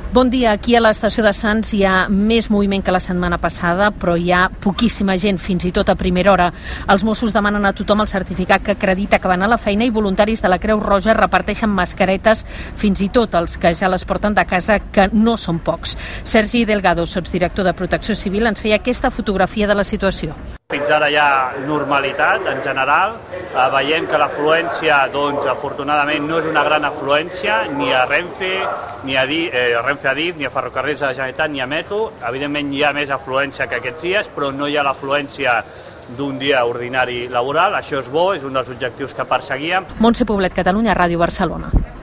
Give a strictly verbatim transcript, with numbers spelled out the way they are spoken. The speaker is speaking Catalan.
Bon dia. Aquí a l'estació de Sants hi ha més moviment que la setmana passada, però hi ha poquíssima gent, fins i tot a primera hora. Els Mossos demanen a tothom el certificat que acredita que van a la feina i voluntaris de la Creu Roja reparteixen mascaretes, fins i tot els que ja les porten de casa, que no són pocs. Sergi Delgado, sotsdirector de Protecció Civil, ens feia aquesta fotografia de la situació. Fins ara hi ha normalitat en general, eh, veiem que l'afluència, doncs, afortunadament no és una gran afluència, ni a Renfe, ni a, Di, eh, Renfe a D I F, ni a Ferrocarrils de la Generalitat, ni a Metro. Evidentment hi ha més afluència que aquests dies, però no hi ha l'afluència d'un dia ordinari laboral. Això és bo, és un dels objectius que perseguíem. Montse Poblet, Catalunya Ràdio, Barcelona.